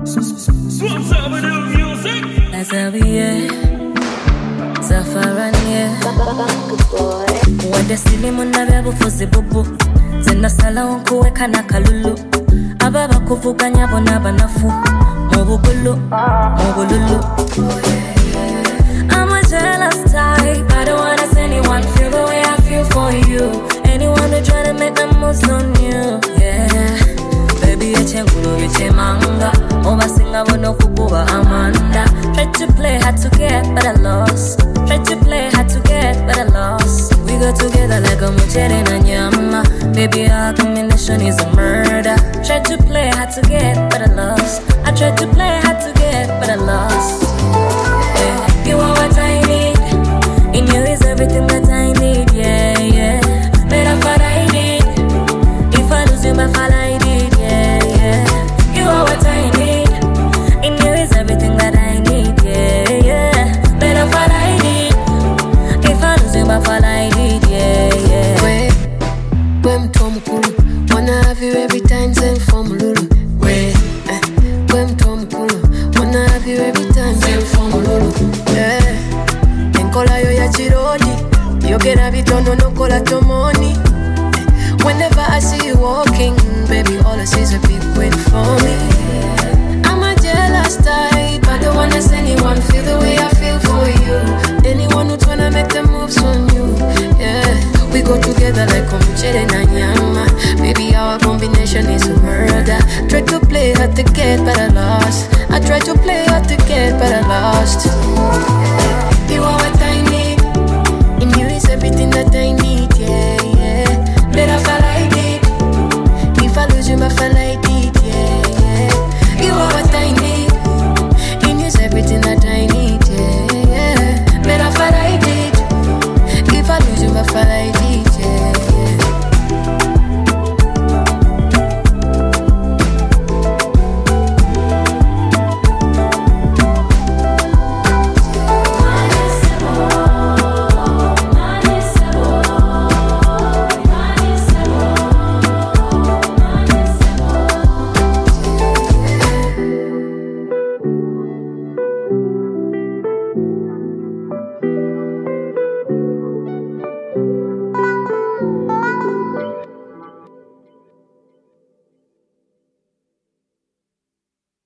Azabiye, Zafaranye. Wadesili munabe bufuzi bubu. Zinasala onkuweka na kalulu. Ababa kuvuganya bona banafu. Mubugulu, mubululu. I'm a jealous type. I don't wanna see anyone feel the way I feel for you. Anyone who try to make the most on you, yeah. Baby, echengulu bichemanga. Obasinga bono kukuba Amanda. Tried to play hard to get, but I lost. Tried to play hard to get, but I lost. We go together like a muchere na nyama. Baby, our combination is a murder. Tried to play hard to get, but I lost. I tried to play hard to get, but I lost. Yeah. You are what I need. In you is everything that I need, yeah, yeah. Better what I need. If I lose you, my fall I did, yeah, yeah. You are what I need. In you is everything that I need, yeah, yeah. Better what I need. If I lose you, my fall I did, yeah, yeah. When Tom Kulu, wanna have you every time, send for Mululu. When Tom Kulu, wanna have you every time, send for Mululu. Yeah, enkola yo ya chirodi, yo gera bitono no kola tomoni. Whenever I see you walking, baby, all I see is a big win for me. I'm a jealous type, I don't wanna see anyone feel the way I feel for you. Anyone who's tryna make the moves on you, yeah. We go together like Omuchere na nyama. Baby, our combination is a murder. Tried to play hard to get, but I lost. I tried to play hard to get, but I lost. You are what I need. In you is everything that I need, yeah, yeah. Better fall I did. If I lose you, my fall I did, yeah, yeah. You are what I need. In you is everything that I need, yeah, yeah. Better fall I did. If I lose you, my fall I did.